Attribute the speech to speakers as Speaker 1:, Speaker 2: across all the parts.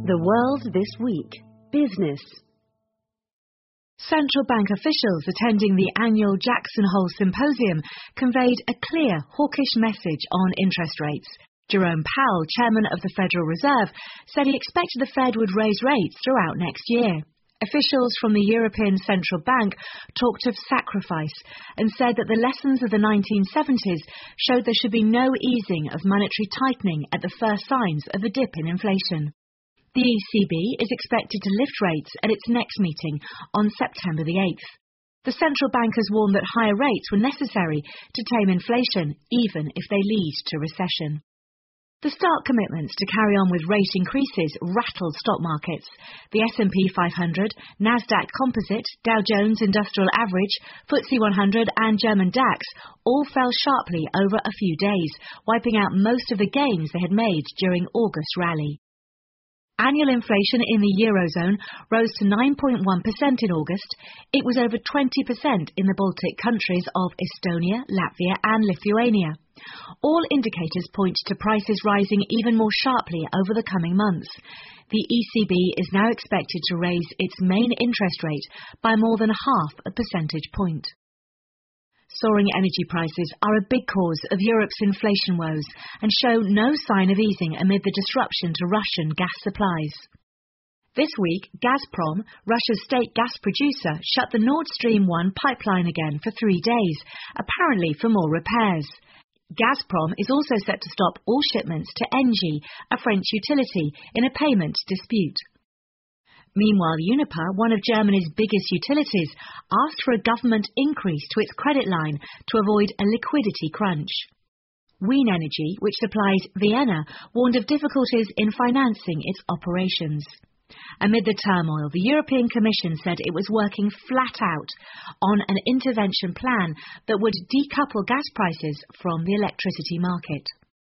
Speaker 1: The world this week. Business. Central bank officials attending the annual Jackson Hole Symposium conveyed a clear, hawkish message on interest rates. Jerome Powell, chairman of the Federal Reserve, said he expected the Fed would raise rates throughout next year. Officials from the European Central Bank talked of sacrifice and said that the lessons of the 1970s showed there should be no easing of monetary tightening at the first signs of a dip in inflation. The ECB is expected to lift rates at its next meeting on September the 8th. The central bank has warned that higher rates were necessary to tame inflation, even if they lead to recession. The stark commitments to carry on with rate increases rattled stock markets. The S&P 500, Nasdaq Composite, Dow Jones Industrial Average, FTSE 100 and German DAX all fell sharply over a few days, wiping out most of the gains they had made during August's rally. Annual inflation in the Eurozone rose to 9.1% in August. It was over 20% in the Baltic countries of Estonia, Latvia and Lithuania. All indicators point to prices rising even more sharply over the coming months. The ECB is now expected to raise its main interest rate by more than half a percentage point. Soaring energy prices are a big cause of Europe's inflation woes and show no sign of easing amid the disruption to Russian gas supplies. This week, Gazprom, Russia's state gas producer, shut the Nord Stream 1 pipeline again for 3 days, apparently for more repairs. Gazprom is also set to stop all shipments to Engie, a French utility, in a payment dispute. Meanwhile, Uniper, one of Germany's biggest utilities, asked for a government increase to its credit line to avoid a liquidity crunch. Wien Energy, which supplies Vienna, warned of difficulties in financing its operations. Amid the turmoil, the European Commission said it was working flat out on an intervention plan that would decouple gas prices from the electricity market.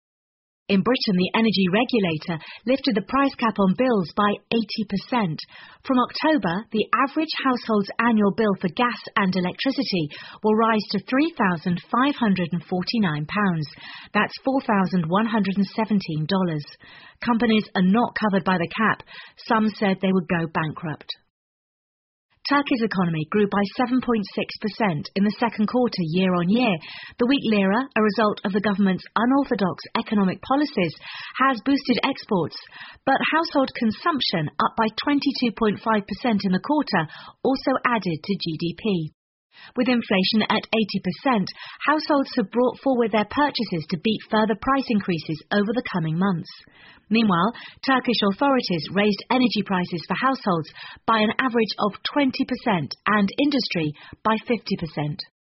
Speaker 1: In Britain, the energy regulator lifted the price cap on bills by 80%. From October, the average household's annual bill for gas and electricity will rise to £3,549. That's $4,117. Companies are not covered by the cap. Some said they would go bankrupt. Turkey's economy grew by 7.6% in the second quarter year-on-year. The weak lira, a result of the government's unorthodox economic policies, has boosted exports, but household consumption, up by 22.5% in the quarter, also added to GDP. With inflation at 80%, households have brought forward their purchases to beat further price increases over the coming months. Meanwhile, Turkish authorities raised energy prices for households by an average of 20% and industry by 50%.